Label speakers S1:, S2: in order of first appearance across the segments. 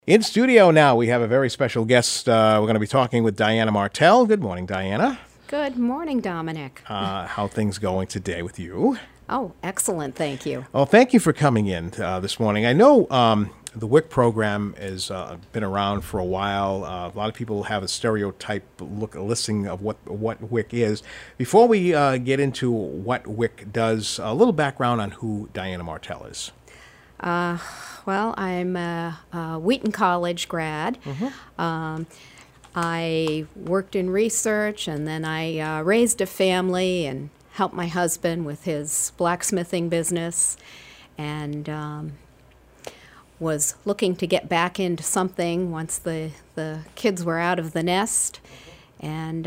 S1: In studio now, we have a very special guest. We're going to be talking with Diana Martell. Good morning, Diana.
S2: Good morning, Dominic.
S1: How things going today with you?
S2: Oh, excellent. Thank you.
S1: Well, thank you for coming in this morning. I know the WIC program has been around for a while. A lot of people have a stereotype listing of what WIC is. Before we get into what WIC does, a little background on who Diana Martell is.
S2: Well, I'm a Wheaton College grad. I worked in research, and then I raised a family and helped my husband with his blacksmithing business, and was looking to get back into something once the kids were out of the nest. And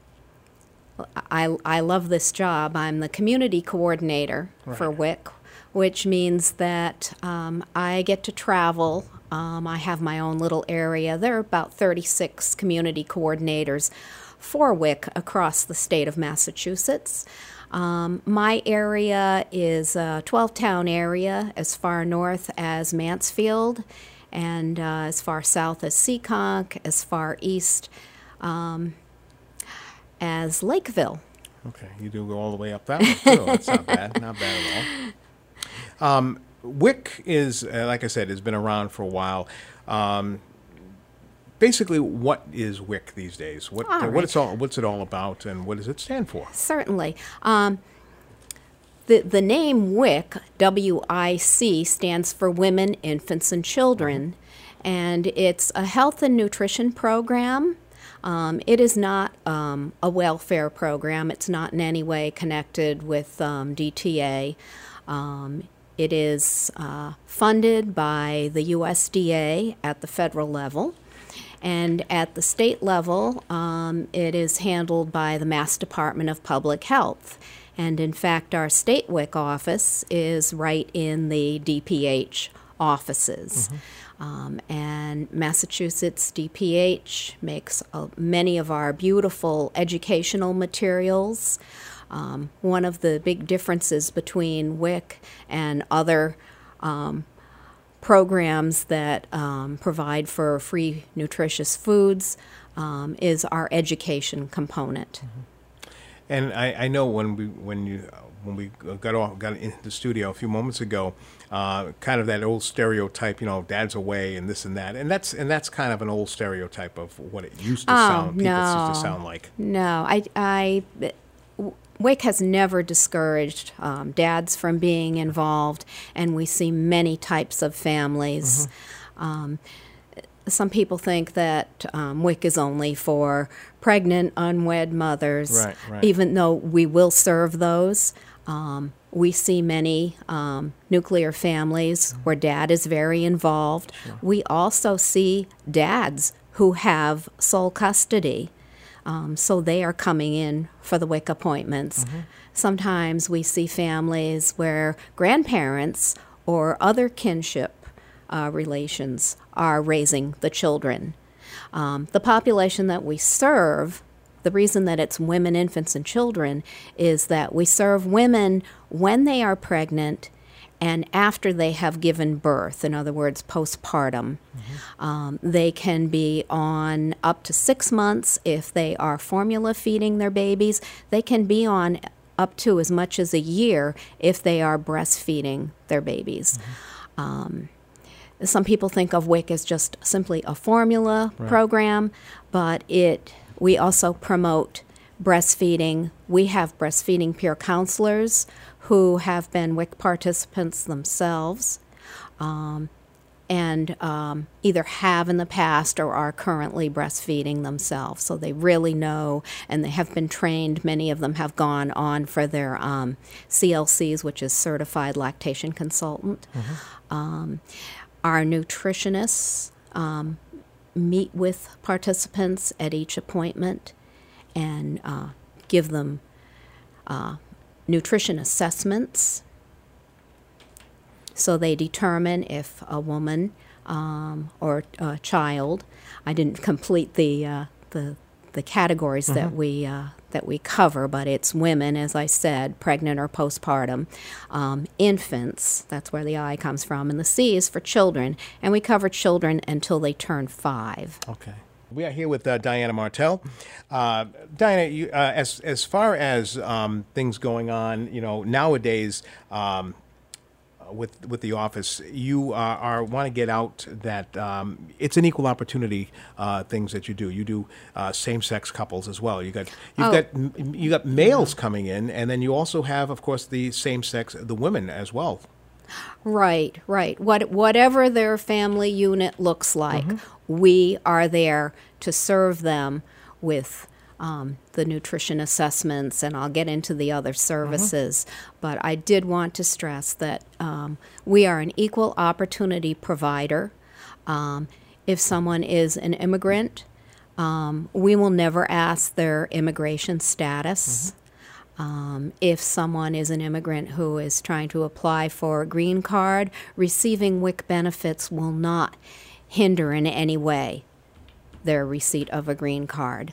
S2: I love this job. I'm the community coordinator for WIC, which means that I get to travel. I have my own little area. There are about 36 community coordinators for WIC across the state of Massachusetts. My area is a 12-town area, as far north as Mansfield, and as far south as Seekonk, as far east as Lakeville.
S1: Okay, you do go all the way up that way, too. That's not bad. Not bad at all. WIC is, like I said, has been around for a while. Basically, what is WIC these days? What's it all about, and what does it stand for?
S2: Certainly. The name WIC, W-I-C, stands for Women, Infants, and Children, and it's a health and nutrition program. It is not a welfare program. It's not in any way connected with DTA. It is funded by the USDA at the federal level, and at the state level, it is handled by the Mass Department of Public Health. And in fact, our state WIC office is right in the DPH offices. And Massachusetts DPH makes many of our beautiful educational materials. One of the big differences between WIC and other programs that provide for free nutritious foods is our education component.
S1: And I know when we got into the studio a few moments ago, kind of that old stereotype, dad's away and this and that, and that's kind of an old stereotype of what it used to sound. People used to sound like.
S2: No, WIC has never discouraged dads from being involved, and we see many types of families. Some people think that WIC is only for pregnant, unwed mothers,
S1: right.
S2: Even though we will serve those. We see many nuclear families where dad is very involved.
S1: Sure.
S2: We also see dads who have sole custody. So they are coming in for the WIC appointments. Sometimes we see families where grandparents or other kinship relations are raising the children. The population that we serve, the reason that it's women, infants, and children, is that we serve women when they are pregnant and after they have given birth, in other words, postpartum. They can be on up to 6 months if they are formula feeding their babies. They can be on up to as much as a year if they are breastfeeding their babies. Some people think of WIC as just simply a formula program, but we also promote breastfeeding. We have breastfeeding peer counselors who have been WIC participants themselves and either have in the past or are currently breastfeeding themselves. So they really know, and they have been trained. Many of them have gone on for their CLCs, which is Certified Lactation Consultant. Our nutritionists meet with participants at each appointment and give them nutrition assessments, so they determine if a woman or a child. I didn't complete the the categories that we cover, but it's women, as I said, pregnant or postpartum, infants, that's where the I comes from, and the C is for children, and we cover children until they turn 5.
S1: Okay. We are here with Diana Martell. Diana, you, as far as things going on, nowadays with the office, you are want to get out that it's an equal opportunity things that you do. You do same-sex couples as well. You got males coming in, and then you also have, of course, the same-sex, the women as well.
S2: Right. Whatever their family unit looks like, we are there to serve them with the nutrition assessments, and I'll get into the other services. But I did want to stress that we are an equal opportunity provider. If someone is an immigrant, we will never ask their immigration status. If someone is an immigrant who is trying to apply for a green card, receiving WIC benefits will not hinder in any way their receipt of a green card.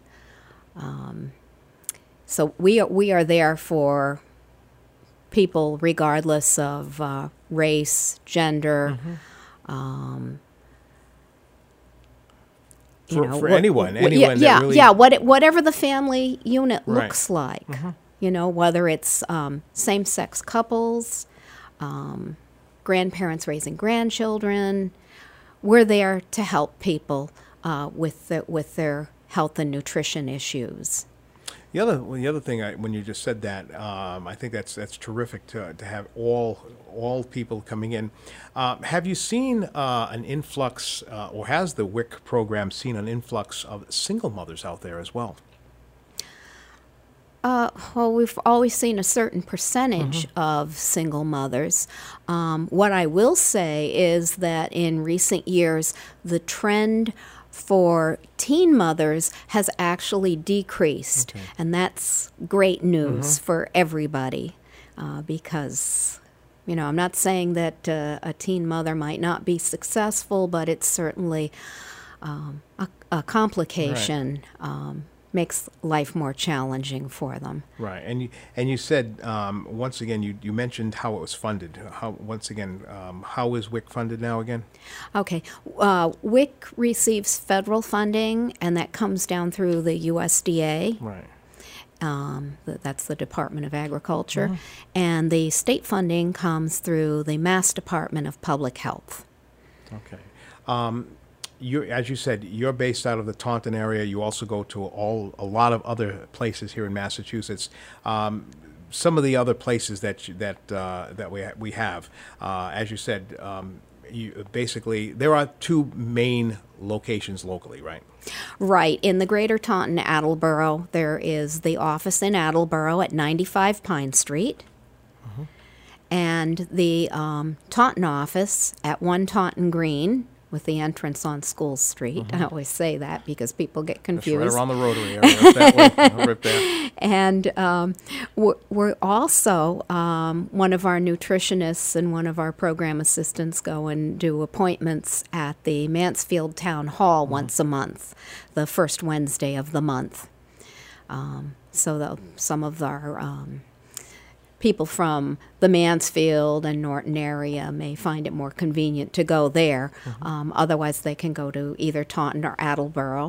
S2: So we are there for people regardless of race, gender.
S1: For anyone
S2: whatever the family unit looks like. Whether it's same-sex couples, grandparents raising grandchildren, we're there to help people with their health and nutrition issues.
S1: The other thing, when you just said that, I think that's terrific to have all people coming in. Have you seen an influx, or has the WIC program seen an influx of single mothers out there as well?
S2: Well, we've always seen a certain percentage of single mothers. What I will say is that in recent years, the trend for teen mothers has actually decreased, and that's great news for everybody because, I'm not saying that a teen mother might not be successful, but it's certainly a complication. Makes life more challenging for them.
S1: Right, and you said once again you mentioned how it was funded. How is WIC funded now again?
S2: Okay, WIC receives federal funding, and that comes down through the USDA.
S1: Right.
S2: That's the Department of Agriculture, and the state funding comes through the Mass Department of Public Health.
S1: Okay. As you said, you're based out of the Taunton area. You also go to a lot of other places here in Massachusetts. Some of the other places that we have, as you said, basically there are 2 main locations locally, right?
S2: Right. In the Greater Taunton, Attleboro, there is the office in Attleboro at 95 Pine Street, and the Taunton office at 1 Taunton Green, with the entrance on School Street. I always say that because people get confused.
S1: That's right around the Rotary area, that way, right there.
S2: And we're also, one of our nutritionists and one of our program assistants go and do appointments at the Mansfield Town Hall once a month, the first Wednesday of the month. So some of our people from the Mansfield and Norton area may find it more convenient to go there. Otherwise, they can go to either Taunton or Attleboro.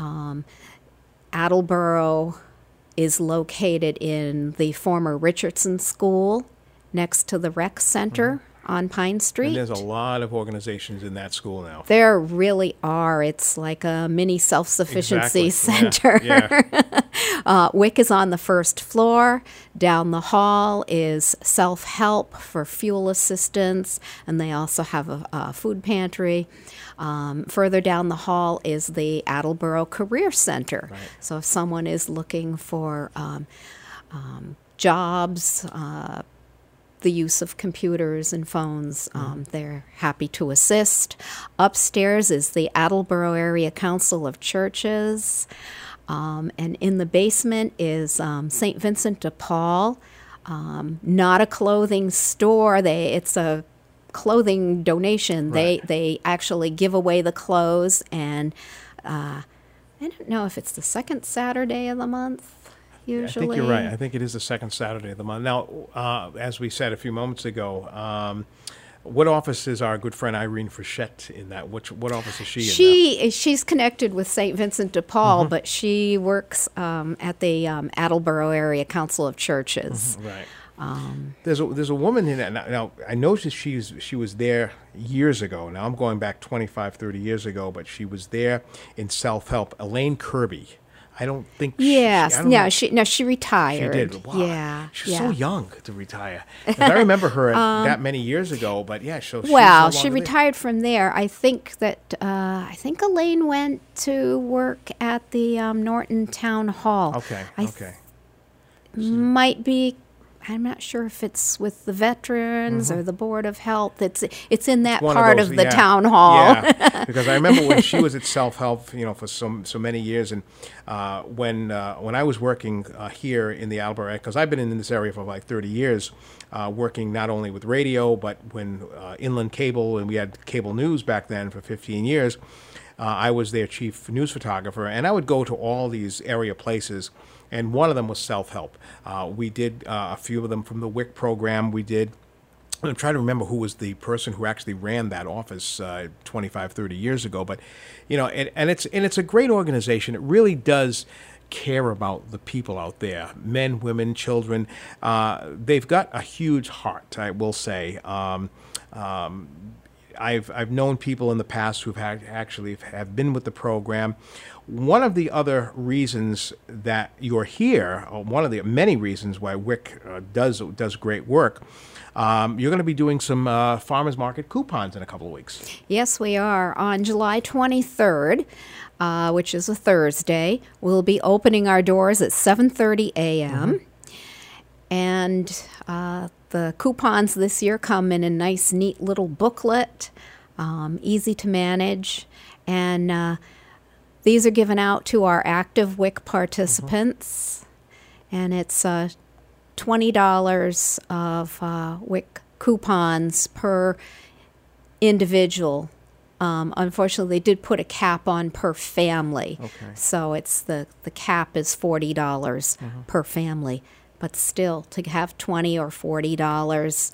S2: Attleboro is located in the former Richardson School next to the rec center on Pine Street.
S1: And there's a lot of organizations in that school now.
S2: There really are. It's like a mini self-sufficiency center.
S1: Yeah.
S2: WIC is on the first floor. Down the hall is self-help for fuel assistance, and they also have a food pantry. Further down the hall is the Attleboro Career Center.
S1: Right.
S2: So if someone is looking for jobs, the use of computers and phones, they're happy to assist. Upstairs is the Attleboro Area Council of Churches. And in the basement is St. Vincent de Paul, not a clothing store. It's a clothing donation.
S1: Right.
S2: They actually give away the clothes, and I don't know if it's the second Saturday of the month,
S1: I
S2: usually.
S1: think you're right. I think it is the second Saturday of the month. Now, as we said a few moments ago, what office is our good friend Irene Frechette in that? What office is she in?
S2: She's connected with St. Vincent de Paul, but she works at the Attleboro Area Council of Churches.
S1: Right. There's a woman in that. Now I noticed she was there years ago. Now I'm going back 25, 30 years ago, but she was there in self-help. Elaine Kirby. I don't think.
S2: Yes.
S1: I don't know.
S2: She retired.
S1: She did. Wow.
S2: Yeah.
S1: She was so young to retire. 'Cause I remember her that many years ago, but yeah. So she's
S2: Well,
S1: no
S2: she
S1: longer there.
S2: retired from there. I think Elaine went to work at the Norton Town Hall.
S1: Okay. Okay.
S2: Might be. I'm not sure if it's with the veterans or the Board of Health. It's in that
S1: One
S2: part
S1: those,
S2: of the
S1: yeah.
S2: town hall.
S1: Yeah, because I remember when she was at Self-Help, for so many years, and when I was working here in the Attleboro, because I've been in this area for like 30 years, working not only with radio, but when Inland Cable, and we had cable news back then for 15 years, I was their chief news photographer, and I would go to all these area places, and one of them was Self-Help. We did a few of them from the WIC program. We did. I'm trying to remember who was the person who actually ran that office 25, 30 years ago. But, and it's a great organization. It really does care about the people out there, men, women, children. They've got a huge heart, I will say. I've known people in the past who've actually have been with the program. One of the other reasons that you're here, or one of the many reasons why WIC does great work, you're going to be doing some farmers market coupons in a couple of weeks.
S2: Yes, we are. On July 23rd, which is a Thursday, we'll be opening our doors at 7:30 a.m. And the coupons this year come in a nice, neat little booklet, easy to manage. And these are given out to our active WIC participants. And it's $20 of WIC coupons per individual. Unfortunately, they did put a cap on per family.
S1: Okay.
S2: So it's the cap is $40 per family. But still, to have $20 or $40,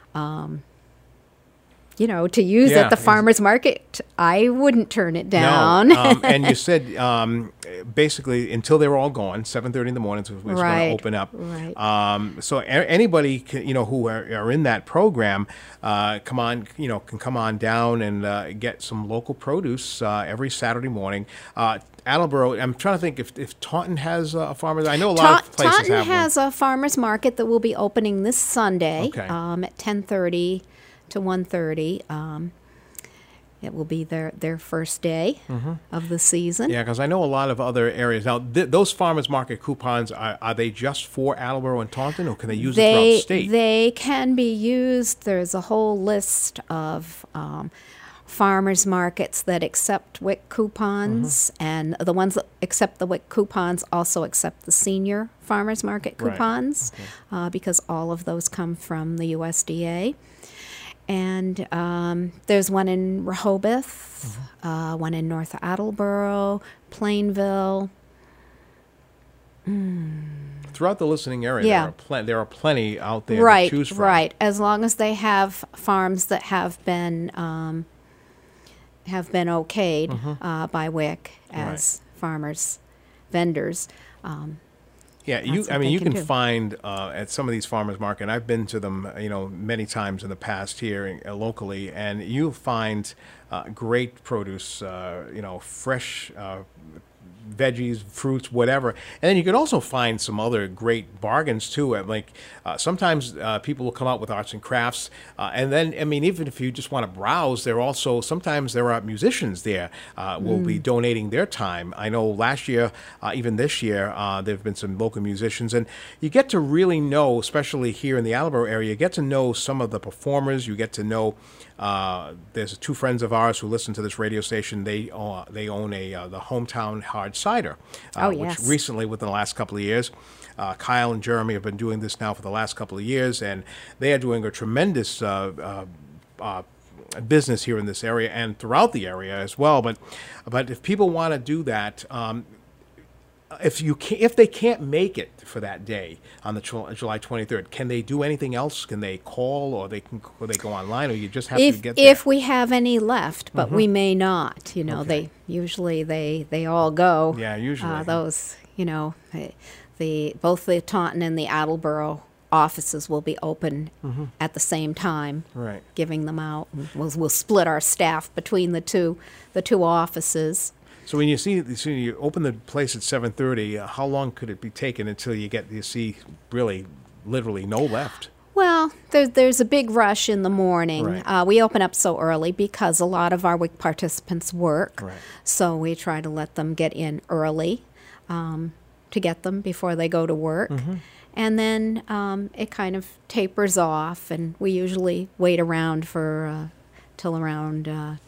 S2: to use at the farmer's market, I wouldn't turn it down.
S1: No. And you said basically until they're all gone, 7:30 in the morning is when it's going to open up.
S2: Right.
S1: So anybody who are in that program, can come on down and get some local produce every Saturday morning. Attleboro, I'm trying to think if Taunton has a farmer's. I know a lot of places
S2: Taunton
S1: have one.
S2: has a farmer's market that will be opening this Sunday
S1: Okay.
S2: at 10:30 to 1:30. It will be their first day of the season.
S1: Yeah, because I know a lot of other areas. Now, those farmers market coupons, are they just for Attleboro and Taunton, or can they use it throughout the state?
S2: They can be used. There's a whole list of farmers markets that accept WIC coupons, and the ones that accept the WIC coupons also accept the senior farmers market
S1: Right.
S2: coupons, because all of those come from the USDA. And there's one in Rehoboth, one in North Attleboro, Plainville.
S1: Throughout the listening area,
S2: Yeah.
S1: there are plenty out there
S2: Right,
S1: to choose from.
S2: right. As long as they have farms that have been okayed by WIC as farmers, vendors.
S1: Yeah,
S2: That's what
S1: I mean,
S2: they
S1: you
S2: can
S1: can
S2: do.
S1: find at some of these farmers market. I've been to them, many times in the past here locally, and you'll find great produce, fresh veggies, fruits, whatever. And then you can also find some other great bargains too. Sometimes people will come out with arts and crafts, and then even if you just want to browse, sometimes there are musicians there will be donating their time. I know last year, even this year, there have been some local musicians, and you get to really know, especially here in the Attleboro area, you get to know some of the performers. You get to know. There's two friends of ours who listen to this radio station. They own the Hometown Hard Cider,
S2: yes.
S1: which recently, within the last couple of years, Kyle and Jeremy have been doing this now for the last couple of years, and they are doing a tremendous business here in this area and throughout the area as well. But if people want to do that, if they can't make it for that day on the July 23rd, can they do anything else? Can they call, or they go online, or you just have to get there?
S2: If we have any left, but we may not. You know,
S1: Okay.
S2: they all go.
S1: Yeah, usually.
S2: Those, you know, both the Taunton and the Attleboro offices will be open at the same time,
S1: Right.
S2: giving them out. We'll split our staff between the two offices.
S1: So when you open the place at 7:30, how long could it be taken until you see really, literally no left?
S2: Well, there's a big rush in the morning.
S1: Right.
S2: We open up so early because a lot of our WIC participants work.
S1: Right.
S2: So we try to let them get in early to get them before they go to work. And then it kind of tapers off, and we usually wait around for till around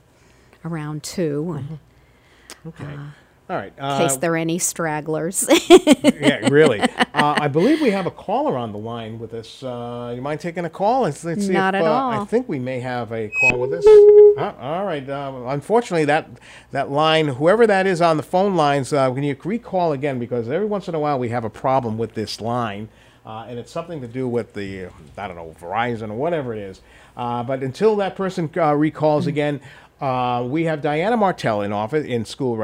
S2: 2, and
S1: Okay. All right.
S2: in case there are any stragglers.
S1: Yeah, really. I believe we have a caller on the line with us. You mind taking a call? Let's see
S2: Not
S1: if,
S2: at all.
S1: I think we may have a call with us. All right. Unfortunately, that line, whoever that is on the phone lines, can you recall again? Because every once in a while we have a problem with this line, and it's something to do with the, I don't know, Verizon or whatever it is. But until that person recalls again, we have Diana Martell in office, in studio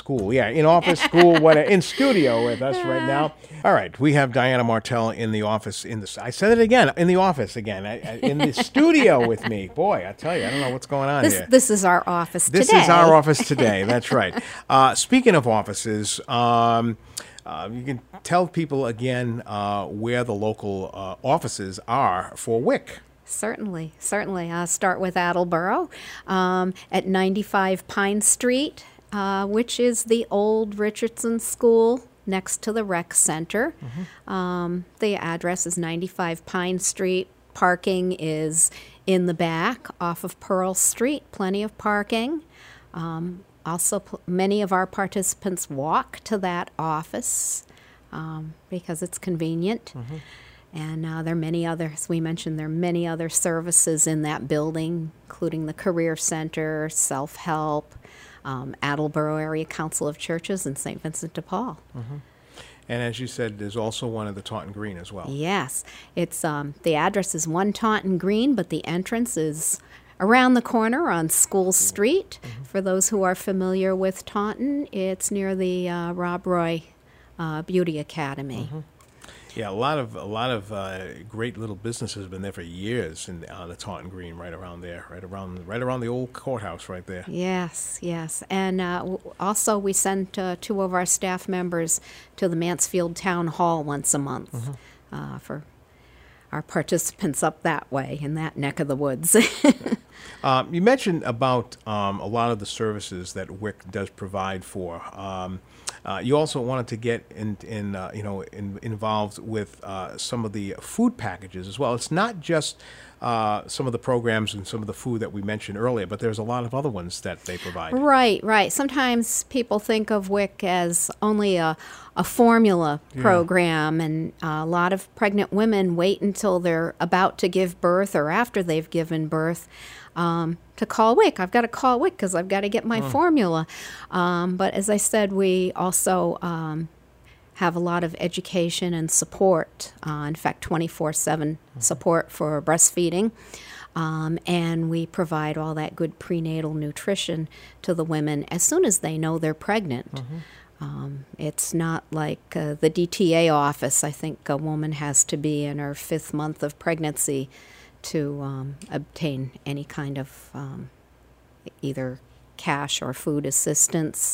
S1: with us right now. All right, we have Diana Martell in the office, I said it again, in the office again, in the studio with me. Boy, I tell you, I don't know what's going on here.
S2: This is our office today.
S1: This is our office today, that's right. Speaking of offices, you can tell people again where the local offices are for WIC.
S2: Certainly. I'll start with Attleboro at 95 Pine Street, which is the old Richardson School next to the rec center. The address is 95 Pine Street. Parking is in the back off of Pearl Street. Plenty of parking. Also, many of our participants walk to that office because it's convenient. And there are many other, as we mentioned, there are many other services in that building, including the Career Center, Self-Help, Attleboro Area Council of Churches, and St. Vincent de Paul.
S1: And as you said, there's also one at the Taunton Green as well.
S2: Yes. It's the address is 1 Taunton Green, but the entrance is around the corner on School Street. For those who are familiar with Taunton, it's near the Rob Roy Beauty Academy.
S1: Yeah, a lot of great little businesses have been there for years in the Taunton Green, right around there, right around the old courthouse, right there.
S2: Yes, and also we send 2 of our staff members to the Mansfield Town Hall once a month for our participants up that way in that neck of the woods.
S1: You mentioned about a lot of the services that WIC does provide for. You also wanted to get involved with some of the food packages as well. It's not just some of the programs and some of the food that we mentioned earlier, but there's a lot of other ones that they provide.
S2: Right. Sometimes people think of WIC as only a formula program, and a lot of pregnant women wait until they're about to give birth or after they've given birth to call WIC. I've got to call WIC because I've got to get my formula. But as I said, we also have a lot of education and support, in fact, 24/7 support for breastfeeding. And we provide all that good prenatal nutrition to the women as soon as they know they're pregnant. It's not like the DTA office. I think a woman has to be in her 5th month of pregnancy to obtain any kind of either cash or food assistance.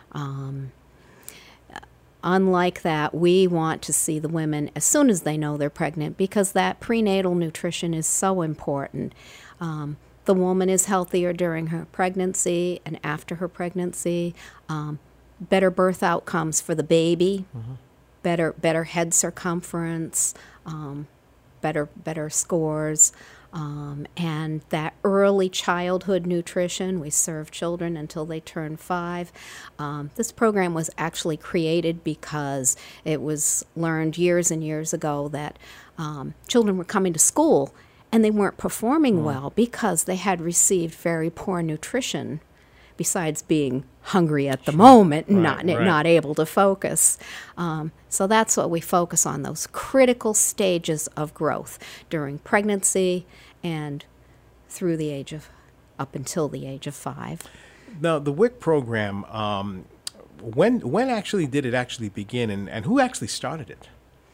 S2: Unlike that, we want to see the women as soon as they know they're pregnant because that prenatal nutrition is so important. The woman is healthier during her pregnancy and after her pregnancy. Better birth outcomes for the baby, better head circumference, better scores, and that early childhood nutrition. We serve children until they turn 5. This program was actually created because it was learned years and years ago that children were coming to school and they weren't performing well because they had received very poor nutrition, besides being hungry at the moment and not able to focus. So that's what we focus on, those critical stages of growth during pregnancy and through the age of, up until the age of 5.
S1: Now, the WIC program, when actually did it actually begin, and who actually started it?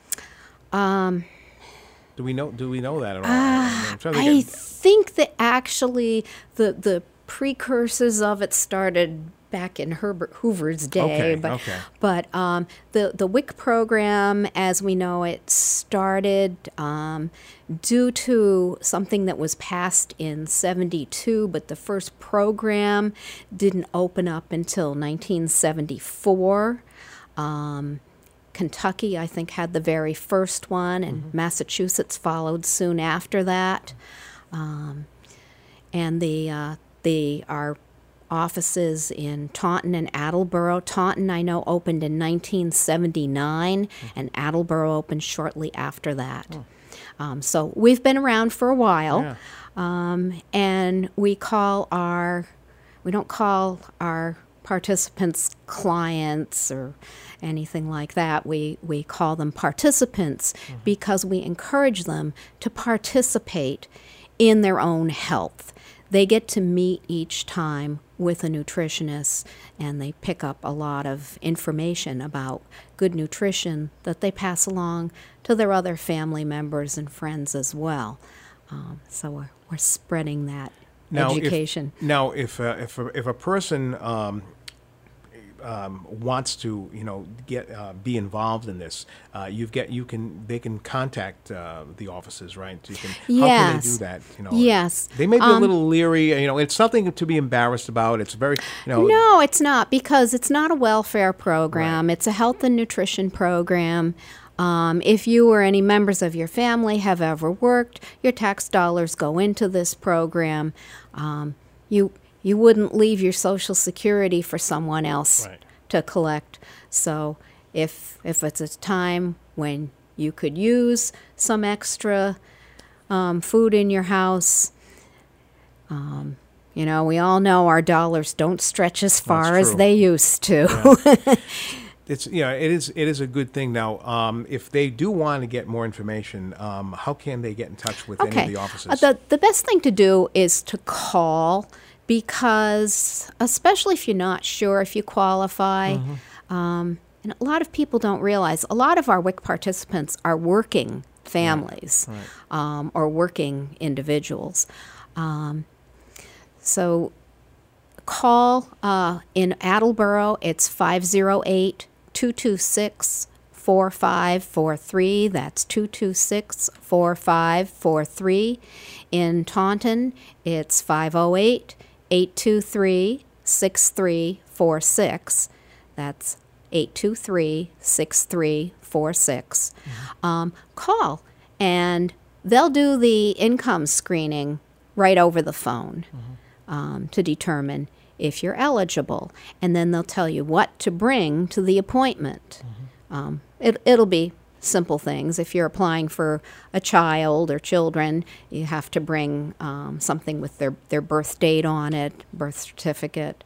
S1: Do we know that at all?
S2: I think that actually the precursors of it started back in Herbert Hoover's day. But the WIC program, as we know it, started due to something that was passed in 72, but the first program didn't open up until 1974. Kentucky, I think, had the very first one, and Massachusetts followed soon after that. And our offices in Taunton and Attleboro. Taunton, I know, opened in 1979, and Attleboro opened shortly after that. So we've been around for a while, and we don't call our participants clients or anything like that. We call them participants because we encourage them to participate in their own health. They get to meet each time with a nutritionist, and they pick up a lot of information about good nutrition that they pass along to their other family members and friends as well. So we're spreading that education.
S1: If a person wants to, get be involved in this, they can contact the offices, right? How can they do that?
S2: Yes.
S1: They may be a little leery. It's something to be embarrassed about. It's very,
S2: No, it's not, because it's not a welfare program. Right. It's a health and nutrition program. If you or any members of your family have ever worked, your tax dollars go into this program. You wouldn't leave your Social Security for someone else to collect. So if it's a time when you could use some extra food in your house, we all know our dollars don't stretch as far as they used to.
S1: Yeah. It is a good thing. Now, if they do want to get more information, how can they get in touch with any of the offices?
S2: The best thing to do is to call, because especially if you're not sure if you qualify, and a lot of people don't realize, a lot of our WIC participants are working families or working individuals. So call in Attleboro, it's 508-226-4543. That's 226-4543. In Taunton, it's 508-823-6346. That's 823-6346. Call, and they'll do the income screening right over the phone to determine if you're eligible. And then they'll tell you what to bring to the appointment. It'll be simple things. If you're applying for a child or children, you have to bring something with their birth date on it, birth certificate.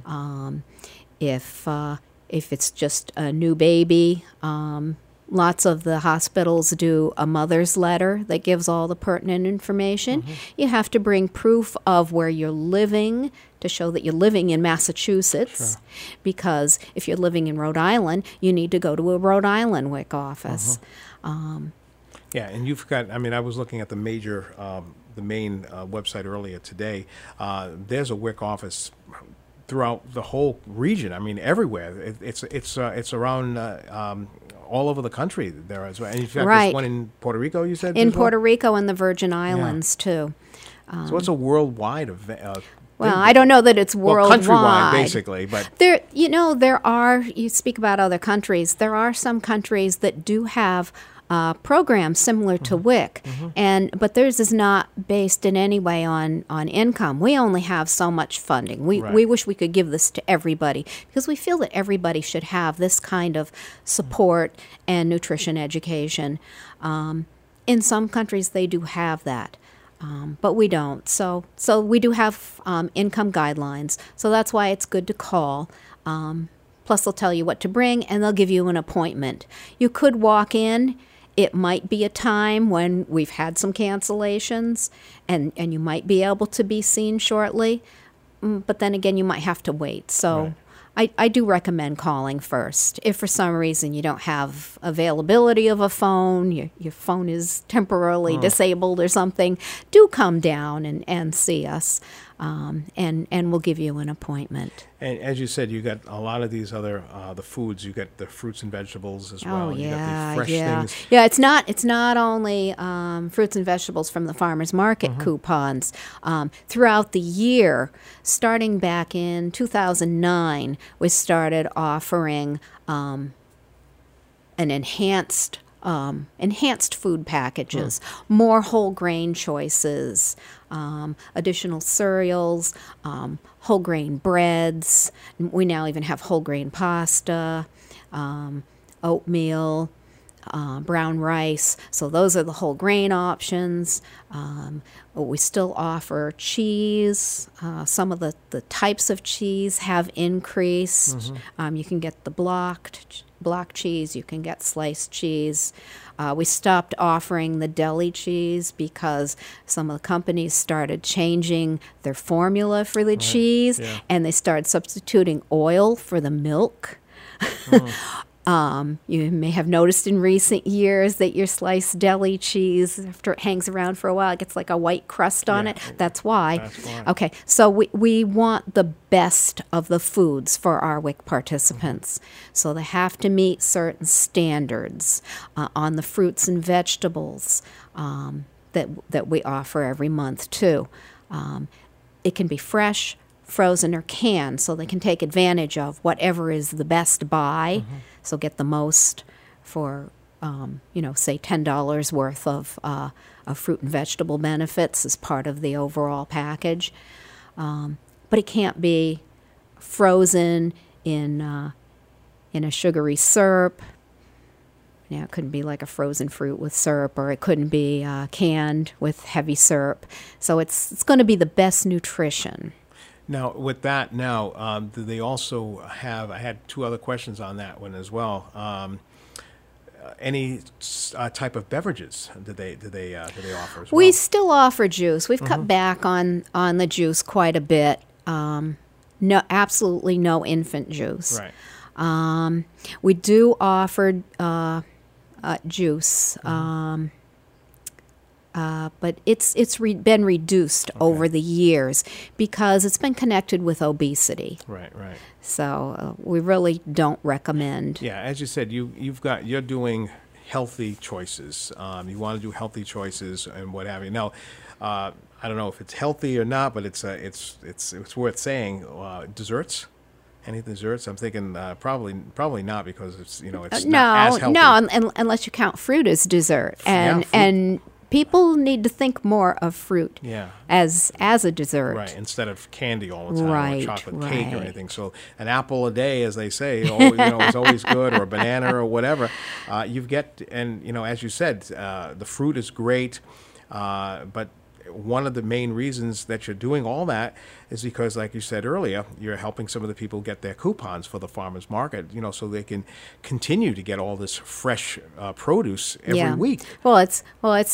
S2: If it's just a new baby, lots of the hospitals do a mother's letter that gives all the pertinent information. You have to bring proof of where you're living to show that you're living in Massachusetts, because if you're living in Rhode Island, you need to go to a Rhode Island WIC office.
S1: Yeah, and you've got, I was looking at the main website earlier today. There's a WIC office throughout the whole region. Everywhere. It's around all over the country there as well. And you've got this one in Puerto Rico, you said?
S2: In Puerto Rico and the Virgin Islands, too.
S1: So it's a worldwide event.
S2: Well, I don't know that it's worldwide.
S1: Countrywide, basically. But
S2: there are, you speak about other countries, there are some countries that do have programs similar to WIC, but theirs is not based in any way on income. We only have so much funding. We wish we could give this to everybody, because we feel that everybody should have this kind of support and nutrition education. In some countries, they do have that. But we don't. So we do have income guidelines. So that's why it's good to call. Plus, they'll tell you what to bring, and they'll give you an appointment. You could walk in. It might be a time when we've had some cancellations, and you might be able to be seen shortly. But then again, you might have to wait. So
S1: Right.
S2: I do recommend calling first. If for some reason you don't have availability of a phone, your phone is temporarily disabled or something, do come down and see us, and we'll give you an appointment.
S1: And as you said, you got a lot of these other the foods. You got the fruits and vegetables as well.
S2: Oh
S1: You
S2: yeah,
S1: got the fresh
S2: yeah,
S1: things.
S2: yeah. It's not only fruits and vegetables from the farmers market coupons. Throughout the year, starting back in 2009, we started offering an enhanced food packages, more whole grain choices, additional cereals, whole grain breads. We now even have whole grain pasta, oatmeal, brown rice. So those are the whole grain options. We still offer cheese. Some of the types of cheese have increased. You can get the block cheese. You can get sliced cheese. We stopped offering the deli cheese because some of the companies started changing their formula for the cheese,
S1: yeah.
S2: and they started substituting oil for the milk. You may have noticed in recent years that your sliced deli cheese, after it hangs around for a while, it gets like a white crust on
S1: Yeah.
S2: it. That's why.
S1: That's why.
S2: Okay, so we want the best of the foods for our WIC participants. So they have to meet certain standards on the fruits and vegetables that we offer every month too. It can be fresh, frozen, or canned, so they can take advantage of whatever is the best buy. So get the most for, say $10 worth of fruit and vegetable benefits as part of the overall package. But it can't be frozen in a sugary syrup. It couldn't be like a frozen fruit with syrup, or it couldn't be canned with heavy syrup. So it's going to be the best nutrition.
S1: Now, with that, do they also have? I had two other questions on that one as well. Any type of beverages do they offer as well?
S2: We still offer juice. We've cut back on the juice quite a bit. No, absolutely no infant juice.
S1: Right.
S2: We do offer juice. But it's been reduced over the years because it's been connected with obesity.
S1: Right.
S2: So we really don't recommend.
S1: Yeah, as you said, you're doing healthy choices. You want to do healthy choices and what have you. Now, I don't know if it's healthy or not, but it's worth saying. Desserts. Any desserts? I'm thinking probably not, because it's not as healthy.
S2: No, unless you count fruit as dessert, and
S1: fruit.
S2: and people need to think more of fruit
S1: Yeah.
S2: as a dessert.
S1: Right, instead of candy all the time,
S2: Right,
S1: or chocolate cake or
S2: right.
S1: anything. So an apple a day, as they say, is always good, or a banana or whatever. As you said, the fruit is great, but one of the main reasons that you're doing all that is because, like you said earlier, you're helping some of the people get their coupons for the farmers market, so they can continue to get all this fresh produce every week.
S2: Well, it's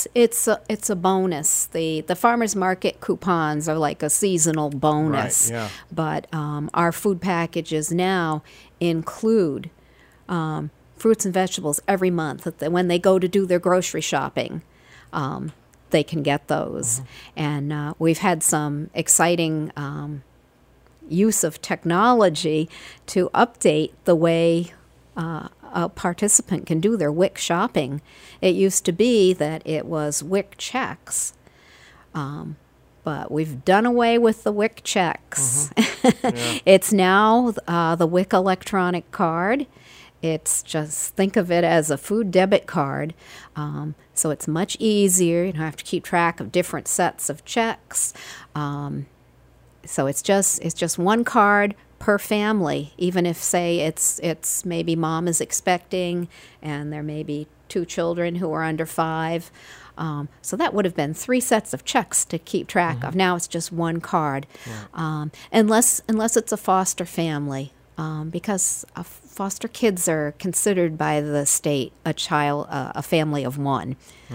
S2: a bonus. The farmers market coupons are like a seasonal bonus.
S1: Right, yeah.
S2: But our food packages now include fruits and vegetables every month. When they go to do their grocery shopping, they can get those. And we've had some exciting use of technology to update the way a participant can do their WIC shopping. It used to be that it was WIC checks, but we've done away with the WIC checks.
S1: Yeah.
S2: It's now the WIC electronic card. It's just, think of it as a food debit card. So it's much easier. You don't have to keep track of different sets of checks. So it's just one card per family. Even if, say, it's maybe mom is expecting and there may be 2 children who are under 5. So that would have been 3 sets of checks to keep track of. Now it's just one card, unless it's a foster family, because foster kids are considered by the state a family of one.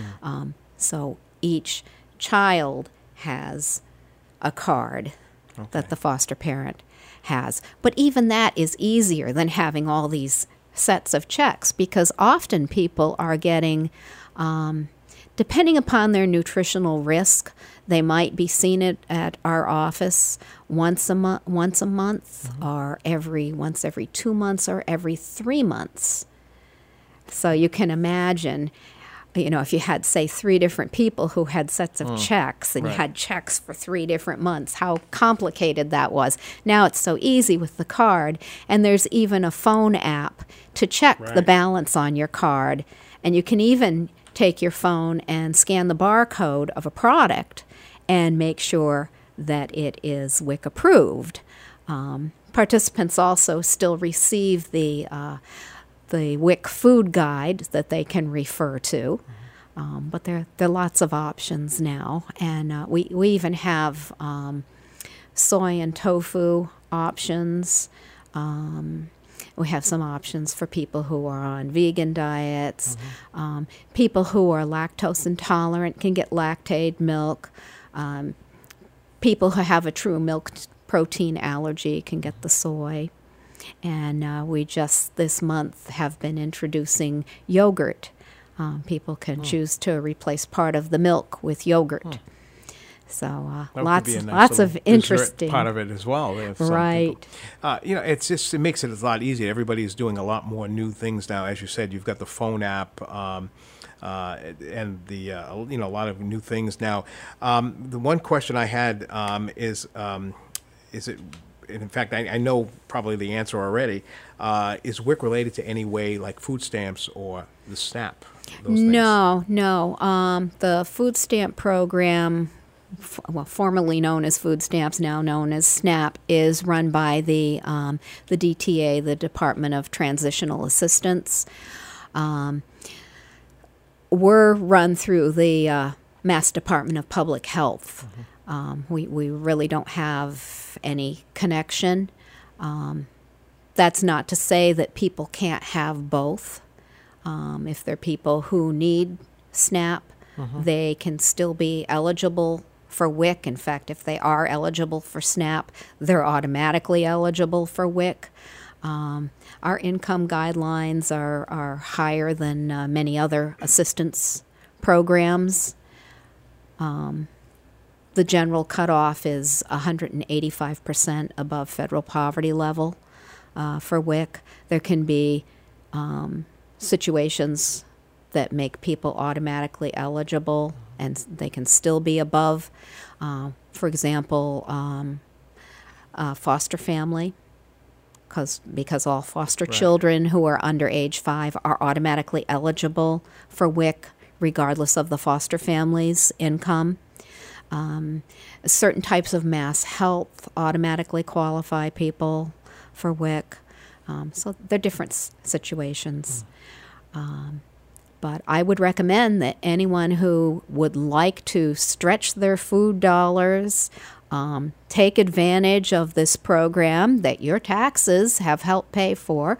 S2: So each child has a card that the foster parent has. But even that is easier than having all these sets of checks, because often people are getting, depending upon their nutritional risk, they might be seen at our office once a month, or once every 2 months, or every 3 months. So you can imagine, if you had, say, 3 different people who had sets of checks, and you had checks for 3 different months, how complicated that was. Now it's so easy with the card, and there's even a phone app to check the balance on your card. And you can even take your phone and scan the barcode of a product and make sure that it is WIC approved. Participants also still receive the WIC food guide that they can refer to. But there are lots of options now. And we even have soy and tofu options. We have some options for people who are on vegan diets. People who are lactose intolerant can get Lactaid milk. People who have a true milk protein allergy can get the soy. And we just this month have been introducing yogurt. People can choose to replace part of the milk with yogurt. So lots of interesting
S1: part of it as well.
S2: Right.
S1: It makes it a lot easier. Everybody's doing a lot more new things now. As you said, you've got the phone app. And the a lot of new things now. The one question I had is it? In fact, I know probably the answer already. Is WIC related to any way, like food stamps or the SNAP?
S2: No. The food stamp program, formerly known as food stamps, now known as SNAP, is run by the DTA, the Department of Transitional Assistance. We're run through the Mass Department of Public Health. We really don't have any connection. That's not to say that people can't have both. If they're people who need SNAP, they can still be eligible for WIC. In fact, if they are eligible for SNAP, they're automatically eligible for WIC. Our income guidelines are higher than many other assistance programs. The general cutoff is 185% above federal poverty level for WIC. There can be situations that make people automatically eligible, and they can still be above. For example, foster family, because all foster children who are under age 5 are automatically eligible for WIC, regardless of the foster family's income. Certain types of mass health automatically qualify people for WIC. So they're different situations. But I would recommend that anyone who would like to stretch their food dollars, take advantage of this program that your taxes have helped pay for.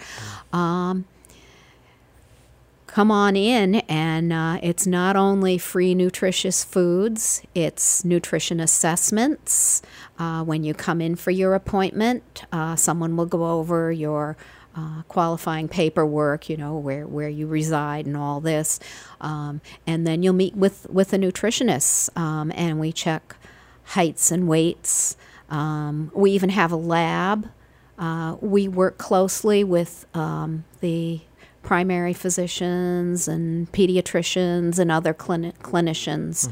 S2: Come on in, and it's not only free nutritious foods, it's nutrition assessments. When you come in for your appointment, someone will go over your qualifying paperwork, where you reside and all this. And then you'll meet with a nutritionist, and we check heights and weights. We even have a lab. We work closely with the primary physicians and pediatricians and other clinicians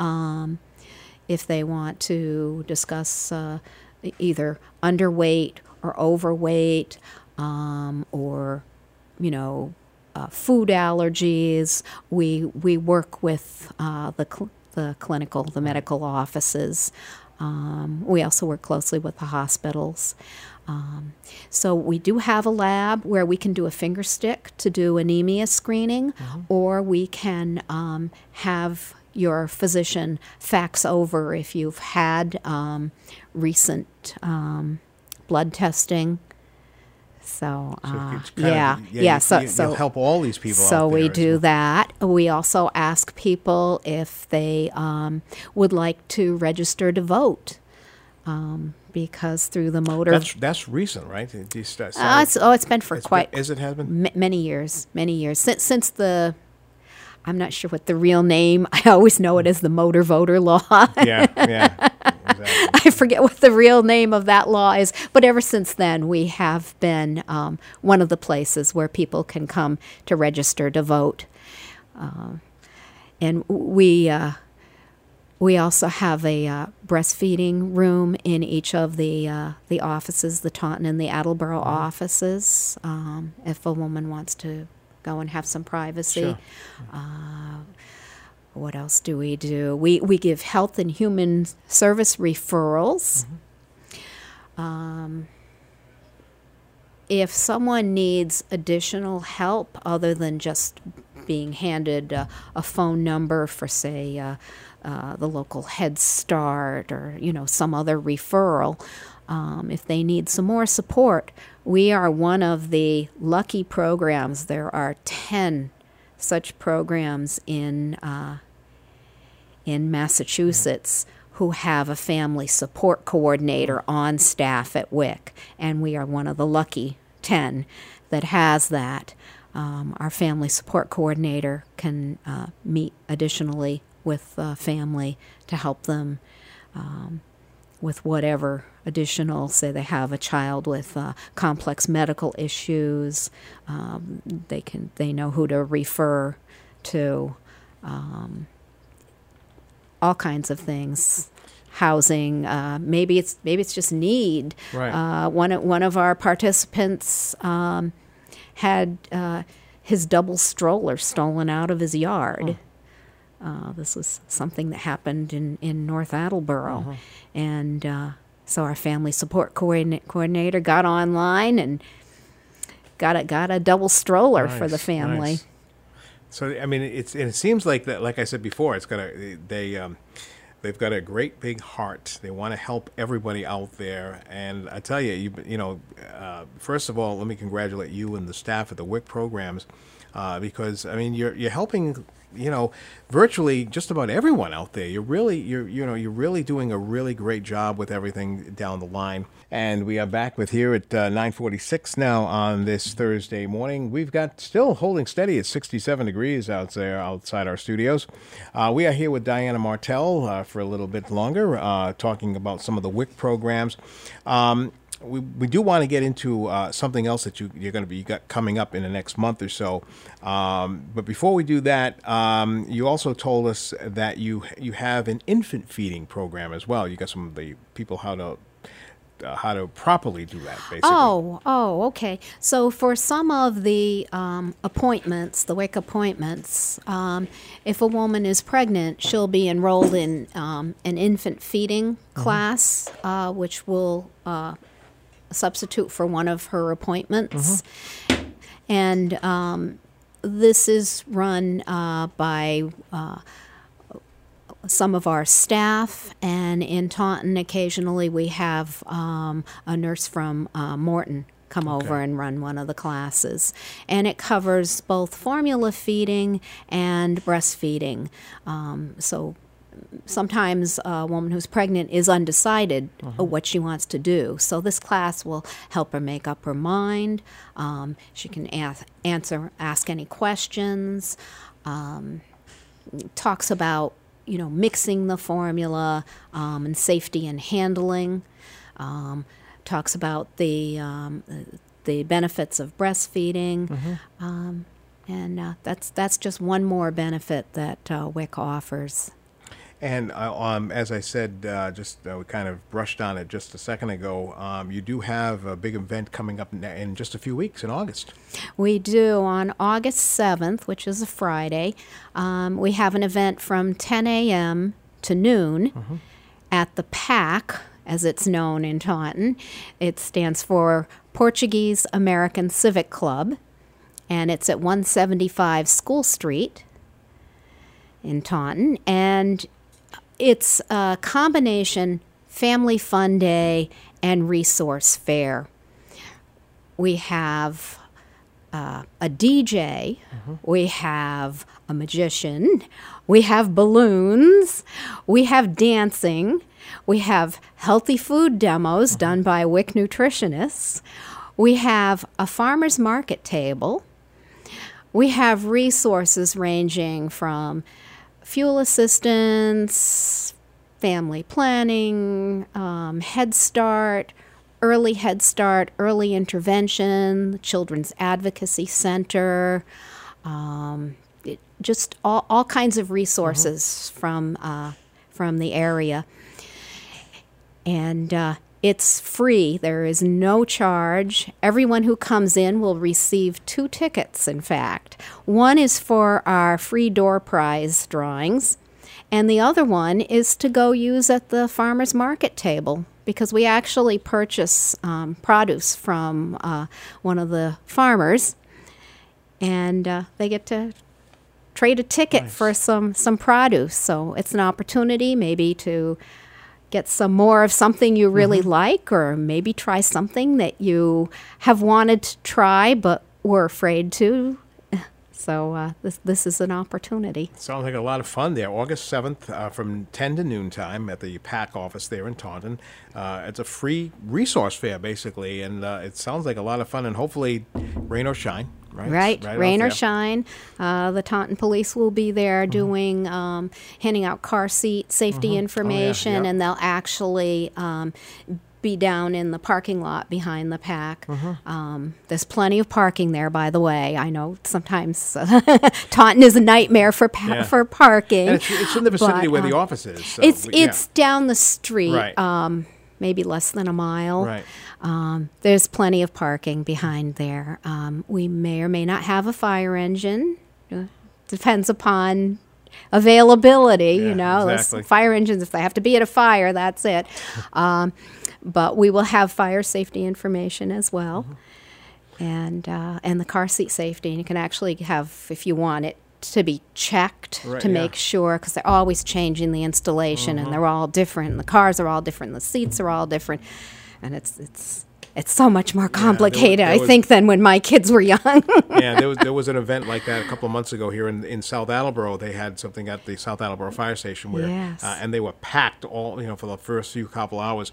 S2: if they want to discuss either underweight or overweight or food allergies. We work with the medical offices. We also work closely with the hospitals. So we do have a lab where we can do a finger stick to do anemia screening, or we can have your physician fax over if you've had recent blood testing. So,
S1: you'll help all these people out there.
S2: So we do that. We also ask people if they would like to register to vote. Because through the motor...
S1: That's recent, right?
S2: It's been for
S1: As it has been?
S2: Many years. Since the... I'm not sure what the real name... I always know it as the motor voter law.
S1: Yeah, exactly.
S2: I forget what the real name of that law is, but ever since then we have been one of the places where people can come to register to vote. And we also have a breastfeeding room in each of the offices, the Taunton and the Attleboro offices, if a woman wants to go and have some privacy.
S1: Sure.
S2: What else do? We give health and human service referrals. If someone needs additional help other than just being handed a phone number for, say, the local Head Start or, some other referral, if they need some more support, we are one of the lucky programs. There are 10 such programs in Massachusetts who have a family support coordinator on staff at WIC, and we are one of the lucky 10 that has that. Our family support coordinator can meet additionally with family to help them with whatever additional, say they have a child with complex medical issues, they know who to refer to, all kinds of things. Housing, maybe it's just need.
S1: Right.
S2: One of our participants had his double stroller stolen out of his yard. This was something that happened in North Attleboro, and so our family support coordinator got online and got a double stroller for the family.
S1: Nice. So it seems like that. Like I said before, they've got a great big heart. They want to help everybody out there. And I tell you, first of all, let me congratulate you and the staff at the WIC programs, because you're helping, virtually just about everyone out there. You're really doing a really great job with everything down the line. And we are back with here at 9:46 now on this Thursday morning. We've got still holding steady at 67 degrees out there outside our studios. We are here with Diana Martell for a little bit longer, talking about some of the WIC programs. We do want to get into something else that you're going to be coming up in the next month or so. But before we do that, you also told us that you have an infant feeding program as well. You got some of the people how to properly do that, basically.
S2: Oh, okay. So for some of the appointments, the WIC appointments, if a woman is pregnant, she'll be enrolled in an infant feeding class, which will substitute for one of her appointments. And this is run by some of our staff, and in Taunton occasionally we have a nurse from Morton come over and run one of the classes. And it covers both formula feeding and breastfeeding. So sometimes a woman who's pregnant is undecided what she wants to do. So this class will help her make up her mind. She can ask any questions. Talks about mixing the formula and safety and handling. Talks about the benefits of breastfeeding. And that's just one more benefit that WIC offers.
S1: And as I said, we kind of brushed on it just a second ago, you do have a big event coming up in just a few weeks in August.
S2: We do. On August 7th, which is a Friday, we have an event from 10 a.m. to noon at the PAC as it's known in Taunton. It stands for Portuguese American Civic Club, and it's at 175 School Street in Taunton. And it's a combination family fun day and resource fair. We have a DJ, we have a magician, we have balloons, we have dancing, we have healthy food demos done by WIC nutritionists, we have a farmer's market table, we have resources ranging from fuel assistance, family planning, Head Start, early intervention, Children's Advocacy Center, just all kinds of resources from the area. And it's free. There is no charge. Everyone who comes in will receive 2 tickets, in fact. One is for our free door prize drawings, and the other one is to go use at the farmer's market table, because we actually purchase produce from one of the farmers, and they get to trade a ticket for some produce. So it's an opportunity maybe to get some more of something you really like, or maybe try something that you have wanted to try but were afraid to. So this is an opportunity.
S1: Sounds like a lot of fun there. August 7th from 10 to noon time at the PAC office there in Taunton. It's a free resource fair, basically, and it sounds like a lot of fun, and hopefully rain or shine.
S2: Right, rain or shine. The Taunton Police will be there doing, handing out car seat safety information, and they'll actually be down in the parking lot behind the PAC. There's plenty of parking there, by the way. I know sometimes Taunton is a nightmare for parking.
S1: And it's in the vicinity where the office is. So
S2: it's down the street,
S1: right.
S2: Maybe less than a mile.
S1: Right.
S2: There's plenty of parking behind there. We may or may not have a fire engine. Depends upon availability,
S1: Exactly.
S2: Fire engines, if they have to be at a fire, that's it. But we will have fire safety information as well, and the car seat safety. And you can actually have, if you want it to be checked to make sure, because they're always changing the installation, and they're all different. And the cars are all different. The seats are all different, and it's so much more complicated, I think, than when my kids were young.
S1: There was an event like that a couple of months ago here in South Attleboro. They had something at the South Attleboro Fire Station where, and they were packed all for the first couple hours.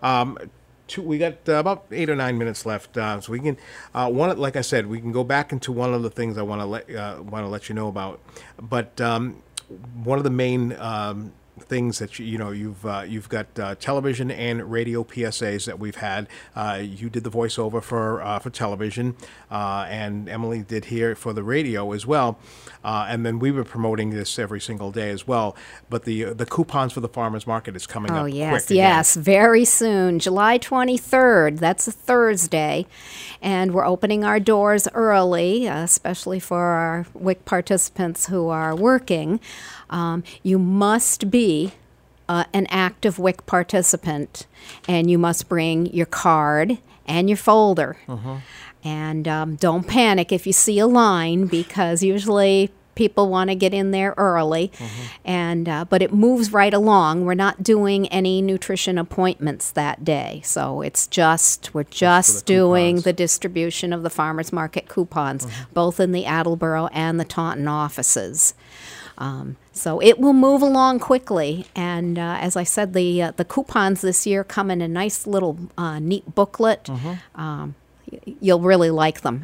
S1: We got about 8 or 9 minutes left, so we can like I said, we can go back into one of the things I want to let you know about. But one of the main things that you've got television and radio PSAs that we've had. You did the voiceover for television, and Emily did here for the radio as well. And then we were promoting this every single day as well. But the coupons for the farmers market is coming up.
S2: Oh yes,
S1: quick
S2: yes, very soon, July 23rd. That's a Thursday, and we're opening our doors early, especially for our WIC participants who are working. You must be an active WIC participant, and you must bring your card and your folder. And don't panic if you see a line, because usually people want to get in there early, and but it moves right along. We're not doing any nutrition appointments that day, so we're just doing the distribution of the farmers market coupons, both in the Attleboro and the Taunton offices. So it will move along quickly, and as I said, the coupons this year come in a nice little neat booklet. You'll really like them,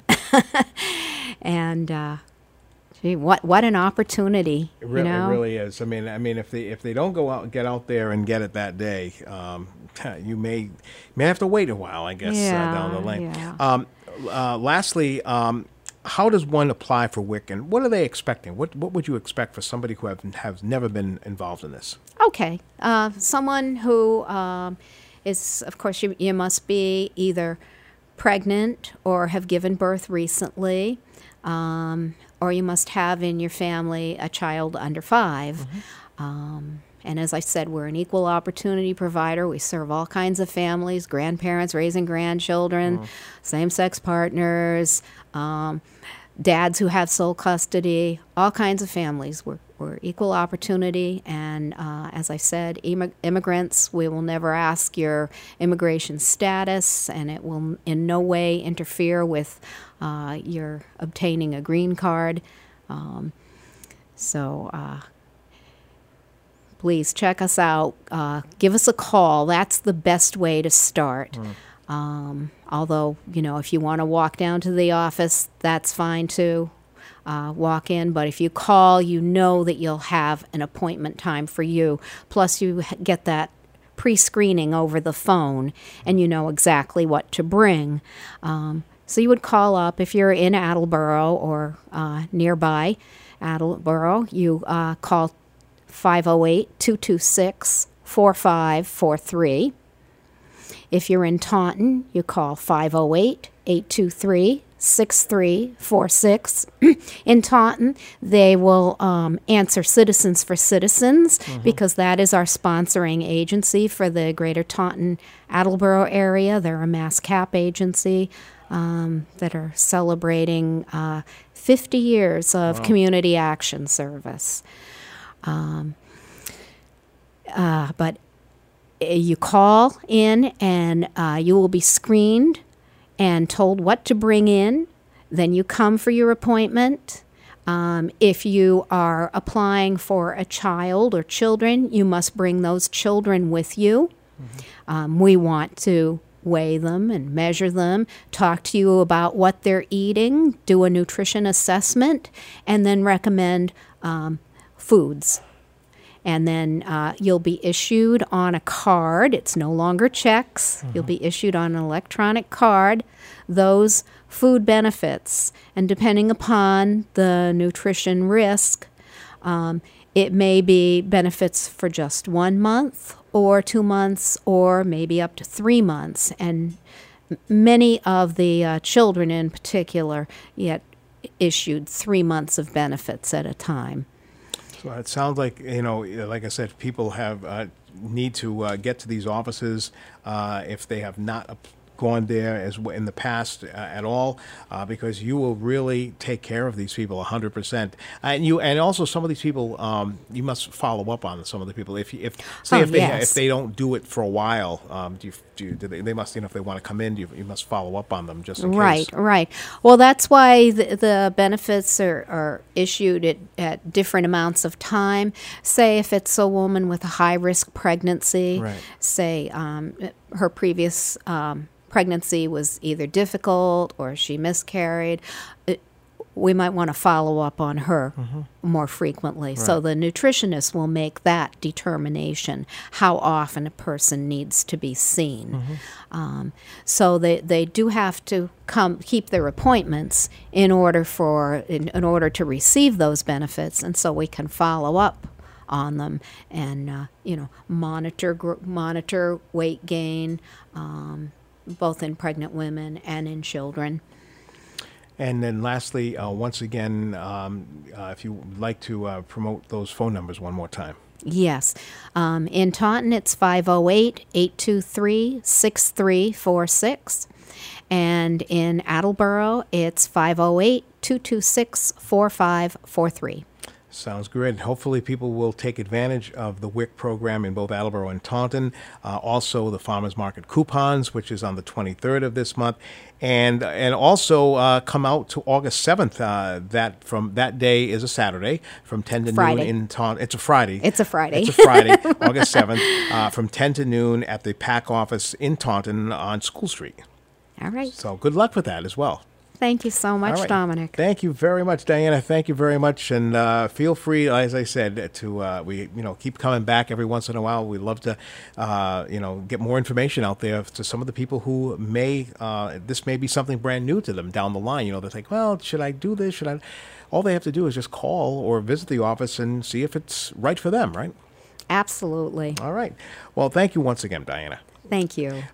S2: and gee, what an opportunity!
S1: It really is. I mean, if they don't get out there and get it that day, you may have to wait a while, I guess, down the lane. Lastly. How does one apply for WIC, and what are they expecting? What would you expect for somebody who has never been involved in this?
S2: Okay. Someone who is, of course, you must be either pregnant or have given birth recently, or you must have in your family a child under 5. And as I said, we're an equal opportunity provider. We serve all kinds of families, grandparents raising grandchildren, same-sex partners, dads who have sole custody, all kinds of families. We're equal opportunity, and as I said, immigrants, we will never ask your immigration status, and it will in no way interfere with your obtaining a green card. Please check us out. Give us a call. That's the best way to start. Although, if you want to walk down to the office, that's fine too. Walk in. But if you call, you know that you'll have an appointment time for you. Plus, you get that pre-screening over the phone, and you know exactly what to bring. So you would call up if you're in Attleboro or nearby Attleboro. You call 508-226-4543. If you're in Taunton, you call 508-823-6346. In Taunton, they will answer Citizens for Citizens because that is our sponsoring agency for the Greater Taunton Attleboro area. They're a mass cap agency that are celebrating 50 years of community action service. But you call in and you will be screened and told what to bring in. Then you come for your appointment. If you are applying for a child or children, you must bring those children with you. We want to weigh them and measure them, talk to you about what they're eating, do a nutrition assessment, and then recommend foods. And then you'll be issued on a card. It's no longer checks. You'll be issued on an electronic card those food benefits. And depending upon the nutrition risk, it may be benefits for just 1 month or 2 months or maybe up to 3 months. And many of the children in particular get issued 3 months of benefits at a time.
S1: So it sounds like, like I said, people have need to get to these offices if they have not gone there as in the past at all, because you will really take care of these people 100%. And also some of these people, you must follow up on some of the people. If they don't do it for a while, they must, if they want to come in, you must follow up on them just in case.
S2: Right. Well, that's why the benefits are issued at different amounts of time. Say if it's a woman with a high-risk pregnancy, say her previous pregnancy was either difficult or she miscarried, we might want to follow up on her more frequently. Right. So the nutritionist will make that determination, how often a person needs to be seen. So they do have to keep their appointments in order to receive those benefits, and so we can follow up on them and monitor weight gain, both in pregnant women and in children.
S1: And then lastly, once again, if you would like to promote those phone numbers one more time.
S2: Yes. In Taunton, it's 508-823-6346. And in Attleboro, it's 508-226-4543.
S1: Sounds good. Hopefully people will take advantage of the WIC program in both Attleboro and Taunton. Also the Farmers Market coupons, which is on the 23rd of this month. And also come out to August 7th. That day is a Saturday from 10 to noon in Taunton. It's a Friday.
S2: It's a Friday,
S1: August 7th, from 10 to noon at the PAC office in Taunton on School Street.
S2: All right.
S1: So good luck with that as well.
S2: Thank you so much, Dominic.
S1: Thank you very much, Diana. Thank you very much, and feel free, as I said, to we keep coming back every once in a while. We love to get more information out there to some of the people who this may be something brand new to them down the line. They think, well, should I do this? Should I? All they have to do is just call or visit the office and see if it's right for them, right?
S2: Absolutely.
S1: All right. Well, thank you once again, Diana.
S2: Thank you.